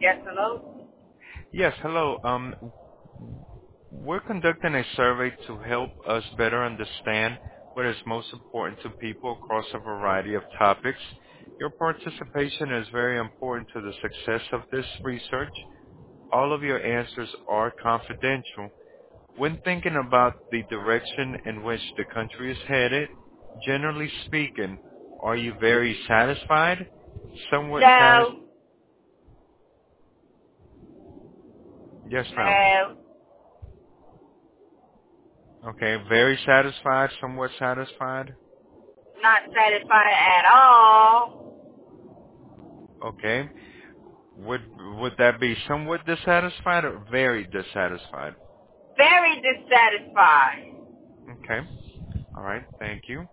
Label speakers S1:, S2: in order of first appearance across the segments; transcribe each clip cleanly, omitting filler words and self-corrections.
S1: Yes, hello?
S2: Yes, hello. We're conducting a survey to help us better understand what is most important to people across a variety of topics. Your participation is very important to the success of this research. All of your answers are confidential. When thinking about the direction in which the country is headed, generally speaking, are you very satisfied? Somewhat satisfied?
S1: No.
S2: Yes, ma'am.
S1: No.
S2: Okay, very satisfied, somewhat satisfied.
S1: Not satisfied at all.
S2: Okay. Would that be somewhat dissatisfied or very dissatisfied?
S1: Very dissatisfied.
S2: Okay. All right. Thank you.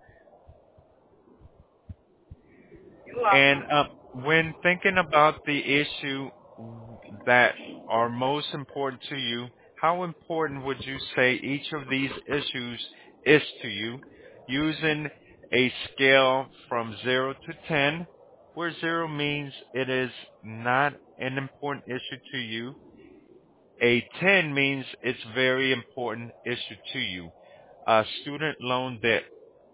S1: You're
S2: And
S1: welcome.
S2: when thinking about the issue that are most important to you, how important would you say each of these issues is to you using a scale from 0 to 10, where 0 means it is not an important issue to you? A 10 means it's very important issue to you. Student loan debt.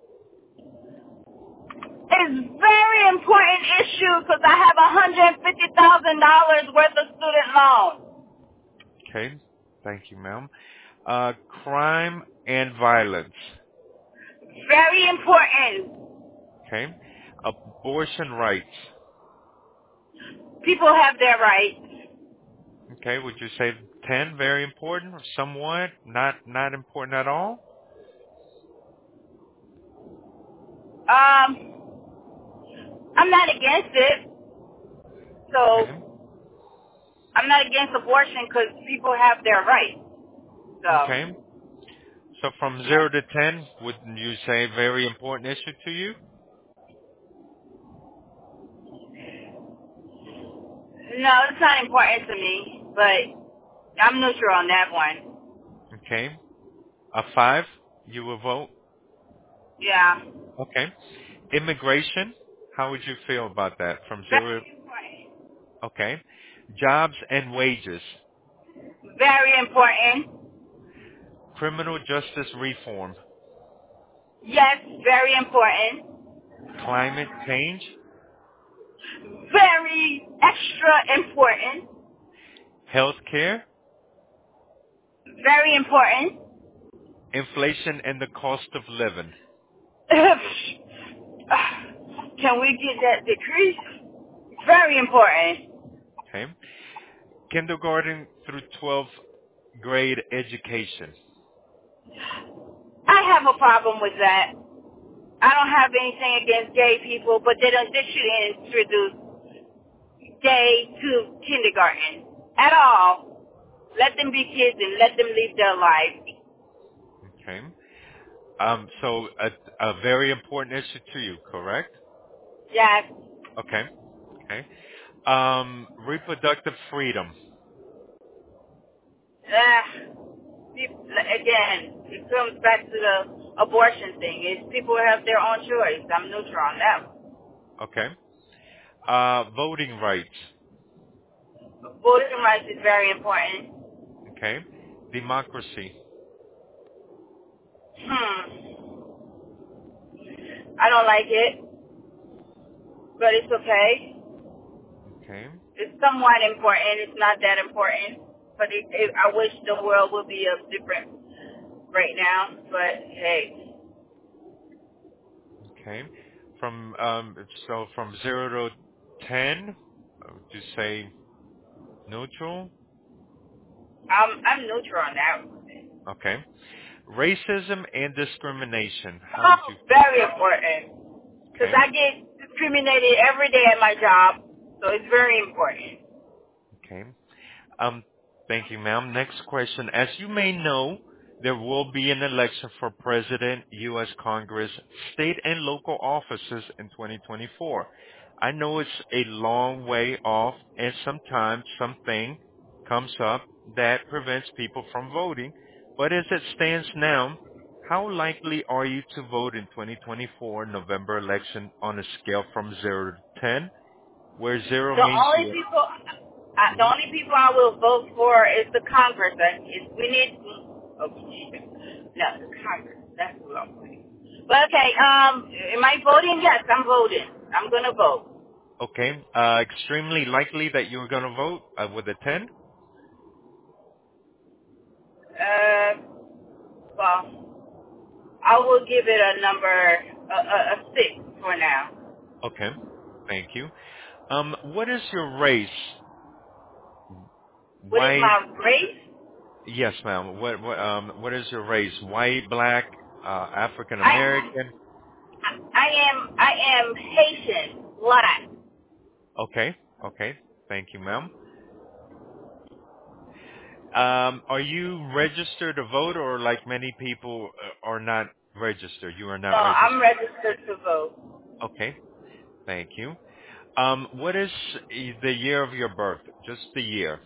S1: It's very important issue because I have $150,000 worth of student loan.
S2: Okay. Thank you, ma'am. Crime and violence.
S1: Very important.
S2: Okay. Abortion rights.
S1: People have their rights.
S2: Okay. Would you say 10 very important or somewhat not important at all?
S1: I'm not against it.
S2: Okay.
S1: So, I'm not against abortion because people have their rights. So,
S2: Okay. So from 0 to 10, would you say very important issue to you?
S1: no, it's not important to me, but I'm neutral on that one.
S2: Okay. A 5, you will vote?
S1: Yeah.
S2: Okay. Immigration, how would you feel about that? From 0,
S1: Very important.
S2: okay. Jobs and wages.
S1: Very important.
S2: Criminal justice reform.
S1: Yes, very important.
S2: Climate change.
S1: Very extra important.
S2: Healthcare.
S1: Very important.
S2: Inflation and the cost of living.
S1: Can we get that decrease? Very important.
S2: Okay. Kindergarten through 12th grade education.
S1: I have a problem with that. I don't have anything against gay people, but they should introduce gay to kindergarten at all. Let them be kids and let them live their life.
S2: Okay. So a very important issue to you, correct?
S1: Yes.
S2: Okay. Okay. Reproductive freedom.
S1: Again, it comes back to the abortion thing. It's people have their own choice. I'm neutral on that one.
S2: Okay. Voting rights.
S1: Voting rights is very important.
S2: Okay. Democracy.
S1: I don't like it, but it's okay.
S2: Okay.
S1: It's somewhat important. It's not that important, but I wish the world would be a different right now. But hey,
S2: Okay. From 0 to 10, would you say neutral?
S1: I'm neutral on that one.
S2: Okay. Racism and discrimination. How would
S1: Oh,
S2: you?
S1: very important. Because
S2: Okay.
S1: I get discriminated every day at my job, so it's very important.
S2: Okay. Um, Thank you, ma'am. Next question. As you may know, there will be an election for president, U.S. Congress, state and local offices in 2024. I know it's a long way off, and sometimes something comes up that prevents people from voting. But as it stands now, how likely are you to vote in 2024 November election on a scale from 0 to 10, where 0
S1: The
S2: means
S1: only
S2: you
S1: people, The only people I will vote for is the Congress. We need. Oh, no, the Congress. That's who I'm voting. But okay. Am I voting? Yes, I'm voting. I'm gonna vote.
S2: Okay. Extremely likely that you're going to vote with a 10?
S1: Well, I will give it a number, a 6 for now.
S2: Okay. Thank you. What is your race?
S1: What is
S2: White?
S1: my race?
S2: Yes, ma'am. What is your race? White, black, African
S1: I
S2: American?
S1: I am Haitian, black.
S2: Okay. Okay. Thank you, ma'am. Are you registered to vote, or like many people are not registered? You are
S1: So
S2: not
S1: I'm
S2: registered.
S1: registered to vote.
S2: Okay. Thank you. What is the year of your birth? Just the year.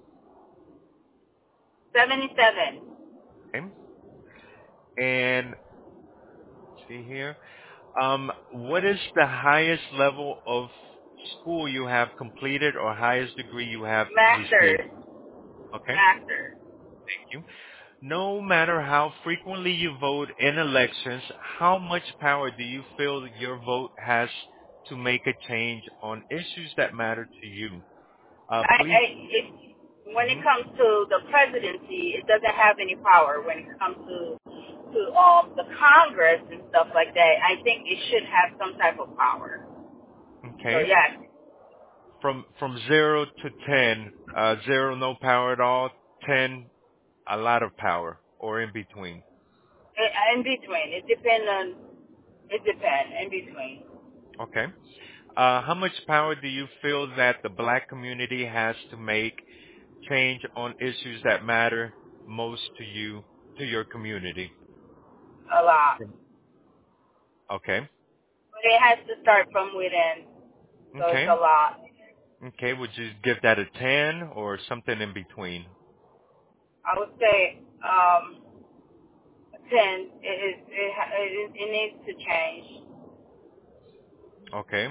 S1: 77.
S2: Okay. And let's see here. What is the highest level of school you have completed or highest degree you have received?
S1: Masters.
S2: Okay.
S1: Masters.
S2: Thank you. No matter how frequently you vote in elections, how much power do you feel your vote has to make a change on issues that matter to you? Please.
S1: When it
S2: Mhm.
S1: comes to the presidency, it doesn't have any power. When it comes to the Congress and stuff like that, I think it should have some type of power. So
S2: Okay.
S1: yes,
S2: From 0 to 10, 0 no power at all, 10 a lot of power, or in between.
S1: in between. It depends in between.
S2: Okay. How much power do you feel that the black community has to make change on issues that matter most to you, to your community?
S1: A lot.
S2: Okay.
S1: But it has to start from within. So it's a
S2: Okay.
S1: lot.
S2: Okay. Would you give that a 10 or something in between?
S1: I would say 10. It needs to change.
S2: Okay.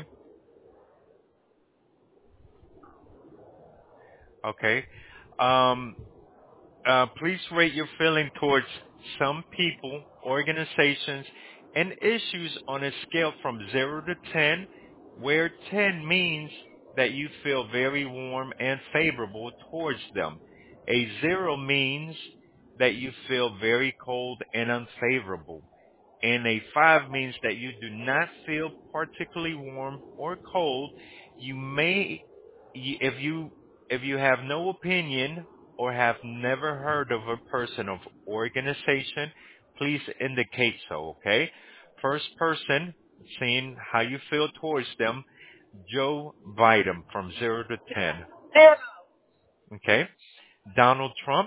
S2: Okay. Um, please rate your feeling towards some people, organizations, and issues on a scale from 0 to 10, where 10 means that you feel very warm and favorable towards them. A 0 means that you feel very cold and unfavorable. And a 5 means that you do not feel particularly warm or cold. You may, if you have no opinion or have never heard of a person of organization, please indicate so, okay? First person, seeing how you feel towards them, Joe Biden from 0 to 10,
S1: 0.
S2: okay? Donald Trump,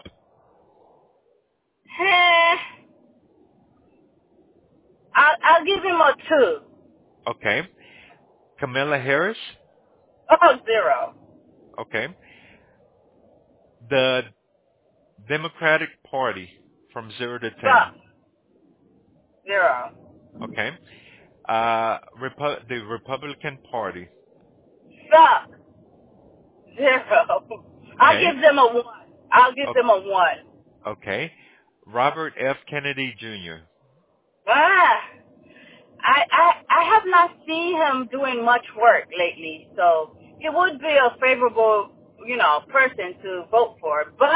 S1: Eh, I'll give him a 2.
S2: okay? Kamala Harris,
S1: Oh, 0.
S2: okay? The Democratic Party from 0 to 10,
S1: Suck. 0.
S2: okay? The Republican Party,
S1: Suck. 0. I'll
S2: okay?
S1: give them a 1. I'll give
S2: O-
S1: them a 1.
S2: Okay. Robert F. Kennedy Jr.,
S1: Ah, I have not seen him doing much work lately, so he would be a favorable, person to vote for. But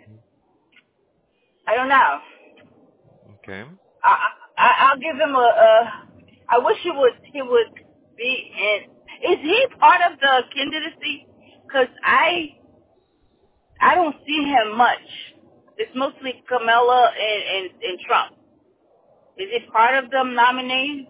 S1: I don't know.
S2: okay?
S1: I'll give him a. I wish he would be in. Is he part of the candidacy? Because I don't see him much. It's mostly Kamala and Trump. Is he part of the nominees?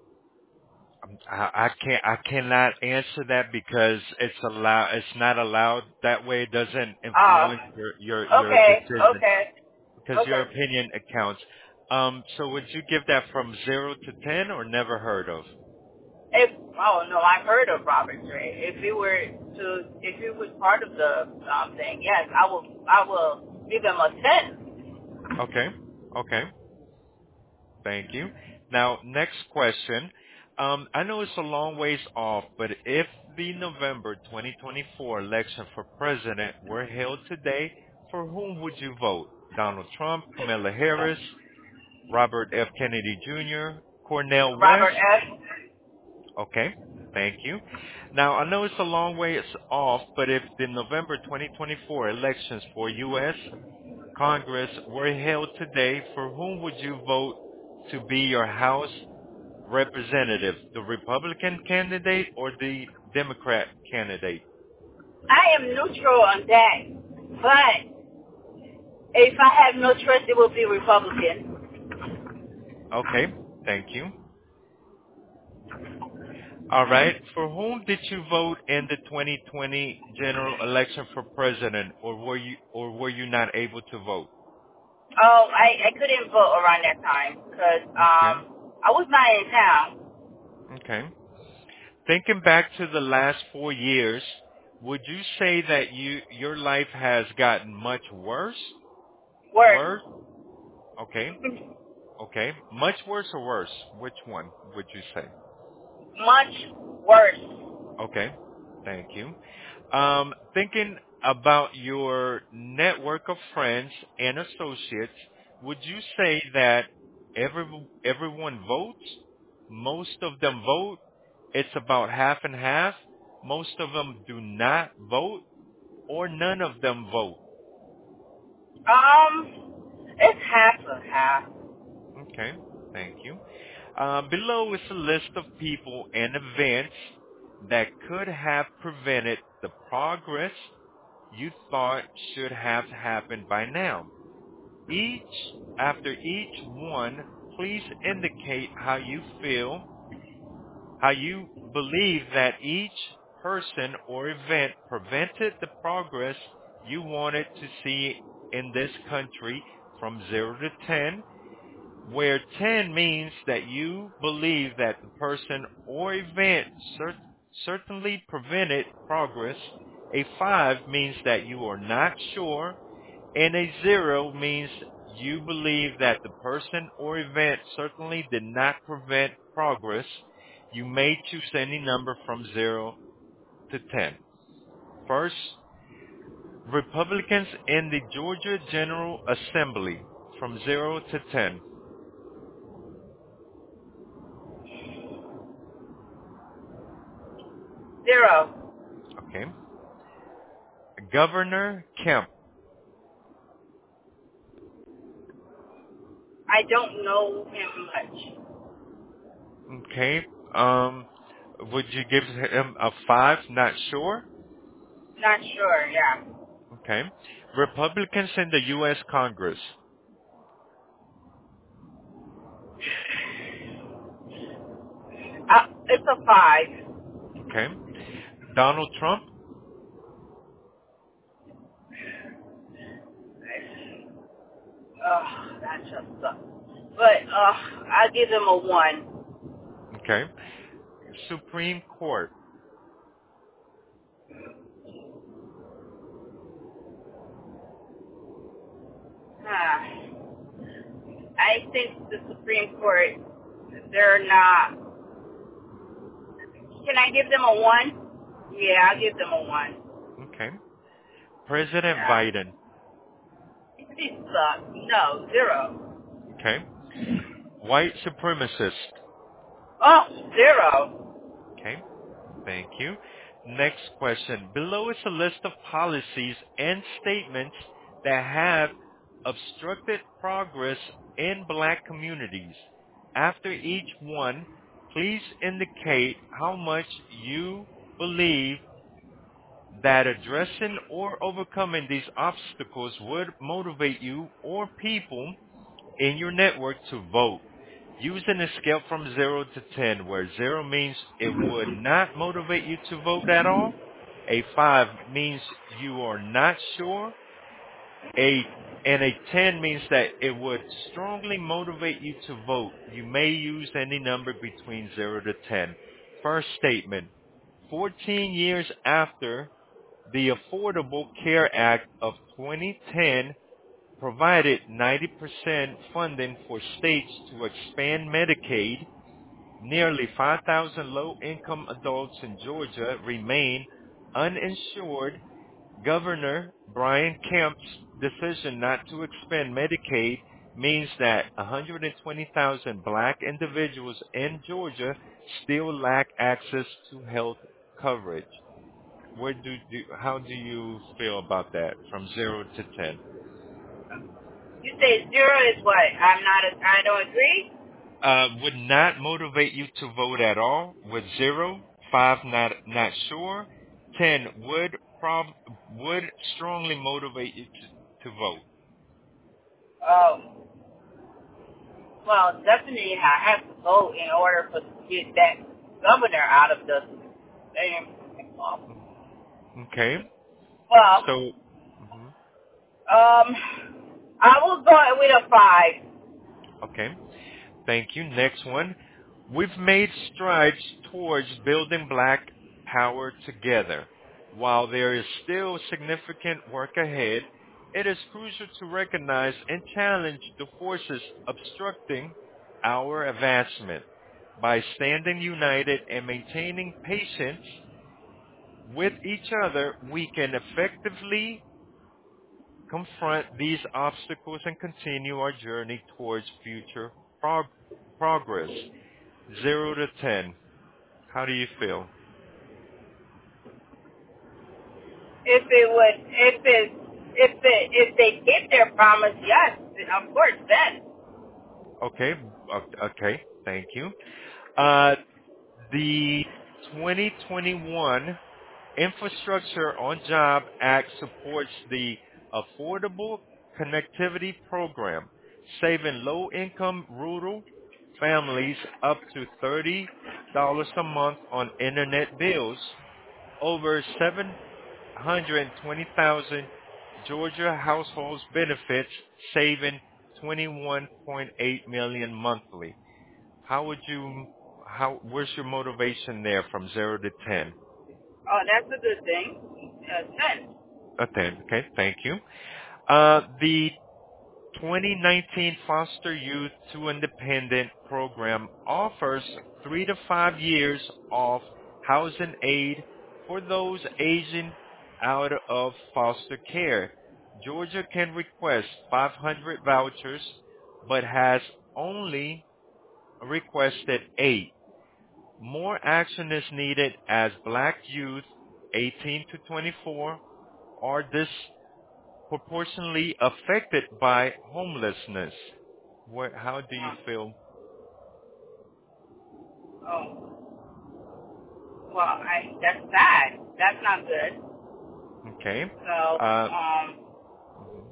S2: I cannot answer that because it's not allowed that way. It doesn't
S1: Ah,
S2: influence your decision
S1: okay.
S2: because your
S1: Okay.
S2: opinion counts. So would you give that from 0 to 10 or never heard of?
S1: Oh no, I've heard of Robert Gray. If he was part of the thing, yes, I will give him a 10.
S2: Okay. Okay. Thank you. Now, next question. I know it's a long ways off, but if the November 2024 election for president were held today, for whom would you vote? Donald Trump, Kamala Harris, Robert F. Kennedy Jr., Cornel
S1: Robert
S2: West?
S1: F.
S2: Okay, thank you. Now, I know it's a long ways off, but if the November 2024 elections for U.S. Congress were held today, for whom would you vote to be your House representative? The Republican candidate or the Democrat candidate?
S1: I am neutral on that, but if I have no choice, it will be Republican.
S2: Okay, thank you. All right. For whom did you vote in the 2020 general election for president, or were you not able to vote?
S1: Oh, I couldn't vote around that time because
S2: Okay.
S1: I was not in town.
S2: Okay. Thinking back to the last 4 years, would you say that your life has gotten much worse?
S1: Worse.
S2: Worse? Okay. Okay. Much worse or worse? Which one would you say?
S1: Much worse.
S2: Okay. Thank you. Thinking about your network of friends and associates, would you say that everyone votes? Most of them vote? It's about half and half? Most of them do not vote? Or none of them vote?
S1: It's half and half.
S2: Okay. Thank you. Below is a list of people and events that could have prevented the progress you thought should have happened by now. After each one, please indicate how you believe that each person or event prevented the progress you wanted to see in this country from 0 to 10, where 10 means that you believe that the person or event certainly prevented progress. A 5 means that you are not sure, and a 0 means you believe that the person or event certainly did not prevent progress. You may choose any number from 0 to 10. First, Republicans in the Georgia General Assembly from 0 to 10.
S1: 0.
S2: Okay. Governor Kemp.
S1: I don't know him much.
S2: Okay. Would you give him a 5? Not sure?
S1: Not sure, yeah.
S2: Okay. Republicans in the U.S. Congress.
S1: It's a 5.
S2: Okay. Donald Trump.
S1: That just sucks. But, I'll give him a 1.
S2: Okay. Supreme Court.
S1: Ah, I think the Supreme Court, they're not. Can I give them a 1? Yeah, I'll give them a 1.
S2: Okay. President
S1: Yeah.
S2: Biden.
S1: He sucks. No, 0.
S2: Okay. White supremacist.
S1: Oh, 0.
S2: Okay. Thank you. Next question. Below is a list of policies and statements that have obstructed progress in black communities. After each one, please indicate how much you believe that addressing or overcoming these obstacles would motivate you or people in your network to vote. Using a scale from 0 to 10, where 0 means it would not motivate you to vote at all, a 5 means you are not sure, and a 10 means that it would strongly motivate you to vote. You may use any number between 0 to 10. First statement, 14 years after the Affordable Care Act of 2010 provided 90% funding for states to expand Medicaid, Nearly 5,000 low-income adults in Georgia remain uninsured. Governor Brian Kemp's decision not to expand Medicaid means that 120,000 black individuals in Georgia still lack access to health coverage. How do you feel about that from 0 to 10?
S1: You say zero is what? I don't agree?
S2: Would not motivate you to vote at all. With 0, 5, not sure. 10 would strongly motivate you to vote.
S1: Oh, well, definitely I have to vote in order to get that governor out of the thing.
S2: Okay.
S1: Well,
S2: So, mhm.
S1: I will go with a 5.
S2: Okay. Thank you. Next one. We've made strides towards building black power together. While there is still significant work ahead, it is crucial to recognize and challenge the forces obstructing our advancement. By standing united and maintaining patience with each other, we can effectively confront these obstacles and continue our journey towards future progress. 0 to 10. How do you feel?
S1: If they keep their promise, yes, of course, then.
S2: Okay. Okay. Thank you. Uh, the 2021 Infrastructure on Job Act supports the Affordable Connectivity Program, saving low-income rural families up to $30 a month on internet bills. Over 720,000 Georgia households benefits, saving 21.8 million monthly. How would you where's your motivation there from 0 to 10?
S1: Oh, that's a good thing. 10.
S2: A 10. Okay, thank you. The 2019 Foster Youth to Independent program offers 3 to 5 years of housing aid for those aging out of foster care. Georgia can request 500 vouchers, but has only requested 8. More action is needed as black youth 18 to 24 are disproportionately affected by homelessness. How do you feel?
S1: Oh, well, that's sad. That's not good.
S2: Okay.
S1: So,
S2: Uh, mhm.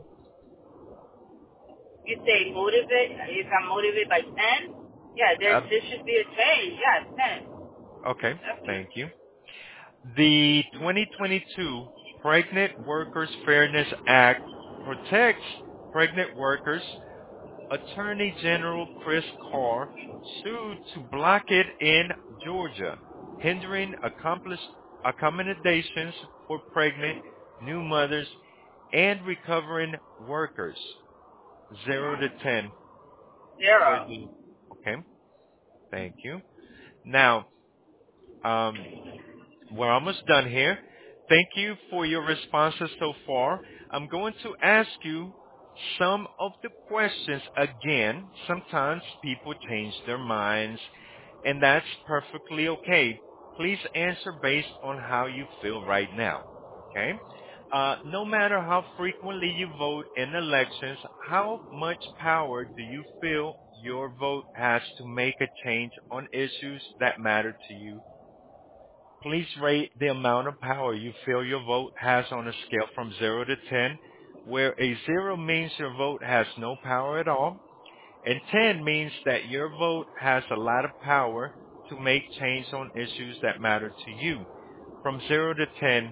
S1: you say motivate, if I'm motivated by 10? Yeah,
S2: Uh,
S1: there should be a change. Yeah, 10.
S2: okay. Thank
S1: Definitely.
S2: you. The 2022 Pregnant Workers Fairness Act protects pregnant workers. Attorney General Chris Carr sued to block it in Georgia, hindering accommodations for pregnant new mothers and recovering workers. 0 to 10. Where do
S1: 0.
S2: you, okay, thank you. Now, um, we're almost done here. Thank you for your responses so far. I'm going to ask you some of the questions again. Sometimes people change their minds, and that's perfectly okay. Please answer based on how you feel right now. Okay? No matter how frequently you vote in elections, how much power do you feel your vote has to make a change on issues that matter to you? Please rate the amount of power you feel your vote has on a scale from 0 to 10, where a 0 means your vote has no power at all, and 10 means that your vote has a lot of power to make change on issues that matter to you. From 0 to 10,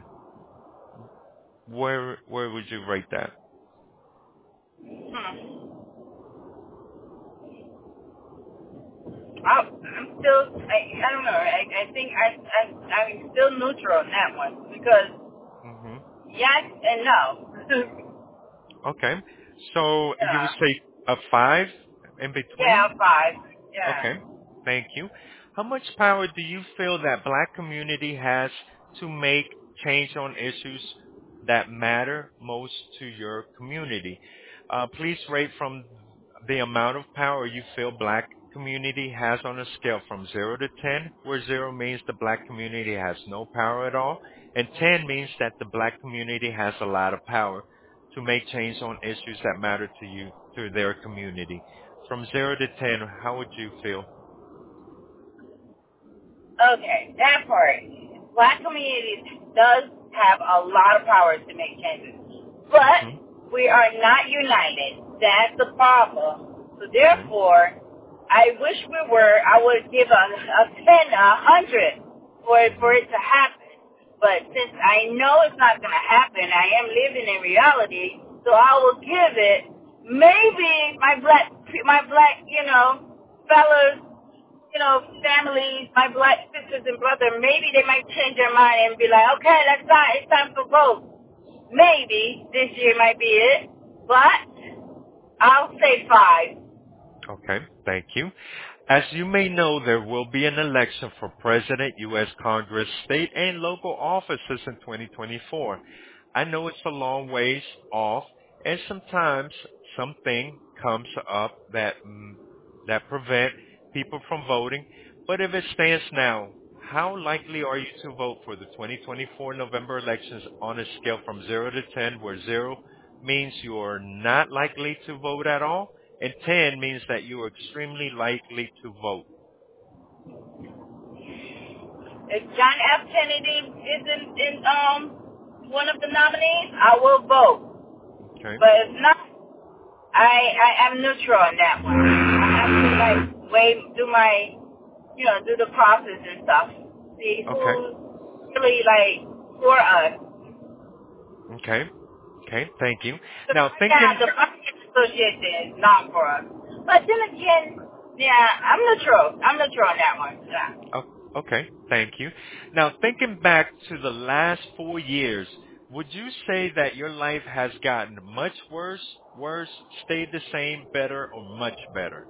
S2: where would you rate that?
S1: I'm still, I don't know. I think I'm still neutral on that one because
S2: Hmm.
S1: yes and no.
S2: Okay. So you would
S1: Yeah.
S2: say a 5 in
S1: Yeah,
S2: between?
S1: 5. Yeah.
S2: Okay. Thank you. How much power do you feel that Black community has to make change on issues that matter most to your community? Please rate from the amount of power you feel Black community has on a scale from 0 to 10, where 0 means the Black community has no power at all, and 10 means that the Black community has a lot of power to make change on issues that matter to you, to their community. From 0 to 10, how would you feel?
S1: Okay, that part. Black communities does have a lot of power to make changes. But
S2: Hmm.
S1: we are not united. That's the problem. So
S2: Okay.
S1: therefore, I wish we were. I would give a 10, 100 for
S2: Hmm.
S1: it to happen. But since I know it's not going to happen, I am living in reality, so I will give it. Maybe my black, fellas, families, my black sisters and brothers, maybe they might change their mind and be like, okay, it's time for vote. Maybe this year might be it, but I'll say 5.
S2: Okay, thank you. As you may know, there will be an election for President, U.S. Congress, state and local offices in 2024. I know it's a long ways off, and sometimes something comes up that prevent people from voting. But if it stands now, how likely are you to vote for the 2024 November elections on a scale from 0 to 10, where 0 means you are not likely to vote at all, and 10 means that you are extremely likely to vote?
S1: If John F. Kennedy is one of the nominees, I will vote.
S2: Okay.
S1: But if not, I am neutral on that one. I have to do the process and stuff. See
S2: Okay.
S1: who's really for us.
S2: Okay. Okay. Thank you.
S1: But
S2: Now
S1: right now,
S2: thinking.
S1: the Finance Association is not for us. But then again, yeah, I'm neutral. I'm neutral on that one. Yeah.
S2: Oh, okay. Thank you. Now thinking back to the last 4 years, would you say that your life has gotten much worse, stayed the same, better, or much better?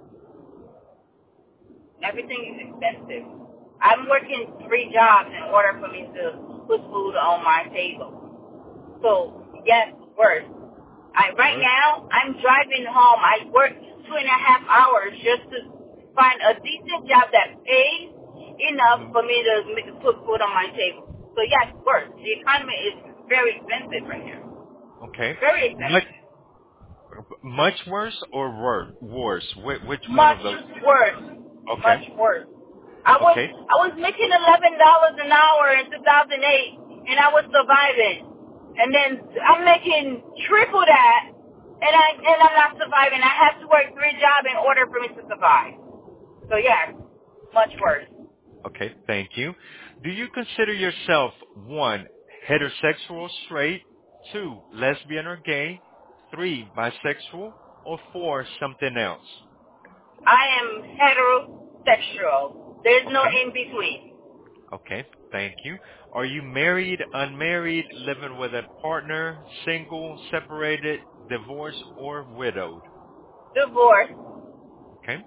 S1: Everything is expensive. I'm working 3 jobs in order for me to put food on my table. So, yes, worse. Right
S2: Worse.
S1: now, I'm driving home. I work 2.5 hours just to find a decent job that pays enough
S2: Hmm.
S1: for me to put food on my table. So, yes, worse. The economy is very expensive right now.
S2: Okay.
S1: Very
S2: Much
S1: expensive.
S2: much worse or worse? Which one
S1: Much
S2: of those?
S1: worse.
S2: Okay.
S1: Much worse.
S2: Okay.
S1: I was making $11 an hour in 2008, and I was surviving. And then I'm making triple that, and I'm not surviving. I have to work 3 jobs in order for me to survive. So yeah, much
S2: Okay.
S1: worse.
S2: Okay. Thank you. Do you consider yourself, 1, heterosexual, straight, 2, lesbian or gay, 3, bisexual, or 4, something else?
S1: I am heterosexual. There's no
S2: Okay.
S1: in between.
S2: Okay. Thank you. Are you married, unmarried, living with a partner, single, separated, divorced, or widowed?
S1: Divorce.
S2: Okay.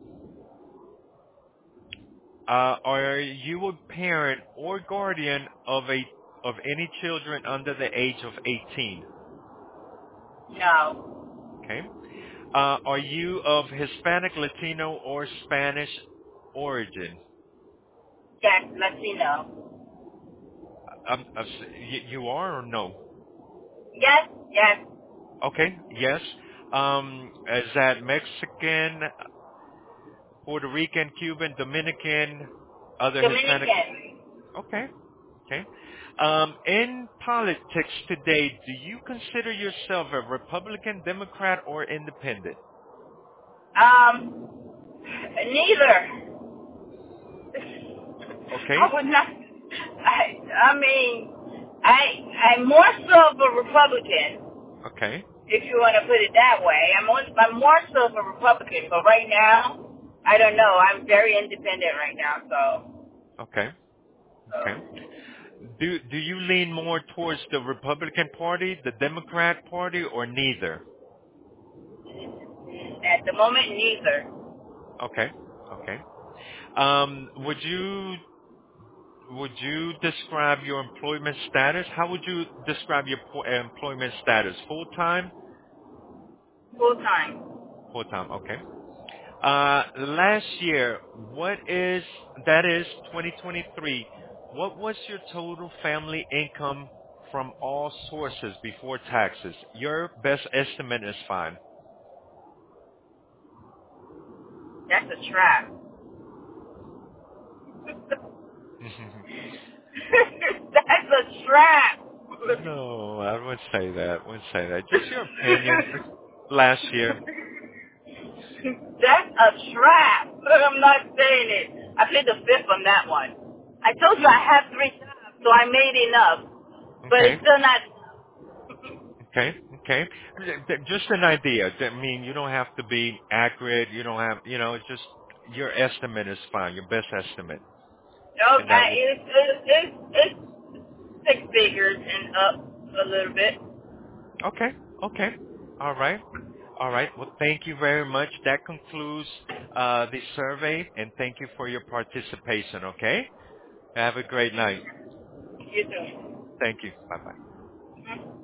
S2: Are you a parent or guardian of any children under the age of 18?
S1: No.
S2: Okay. Are you of Hispanic, Latino, or Spanish origin?
S1: Yes, Latino.
S2: You are or no?
S1: Yes, yes.
S2: Okay. Yes. Is that Mexican, Puerto Rican, Cuban, Dominican, other Hispanic?
S1: Dominican.
S2: Okay. Okay. In politics today, do you consider yourself a Republican, Democrat, or independent?
S1: Neither.
S2: Okay.
S1: I would not. I mean, I'm more so of a Republican,
S2: Okay.
S1: if you want to put it that way. I'm more so of a Republican, but right now, I don't know. I'm very independent right now,
S2: Okay. Okay.
S1: so
S2: Do you lean more towards the Republican Party, the Democrat Party, or neither?
S1: at the moment, neither.
S2: Okay. Okay. Would you describe your employment status? How would you describe your employment status? Full time?
S1: Full time.
S2: Full time. Okay. Last year, that is 2023, what was your total family income from all sources before taxes? Your best estimate is fine.
S1: That's a trap. That's a trap.
S2: No, I wouldn't say that. Wouldn't say that. Just your opinion. Just last year.
S1: That's a trap. I'm not saying it. I plead the fifth on that one. I told you I have 3 jobs, so I made enough. But it's
S2: Okay.
S1: still not.
S2: Okay. Okay. Just an idea. I mean, you don't have to be accurate. You don't have, it's just your estimate is fine. Your best estimate. And
S1: Okay,
S2: that would
S1: it's 6 figures and up a little bit.
S2: Okay. Okay. All right. All right. Well, thank you very much. That concludes the survey, and thank you for your participation. Okay. Have a great night.
S1: You too.
S2: Thank you. Bye bye.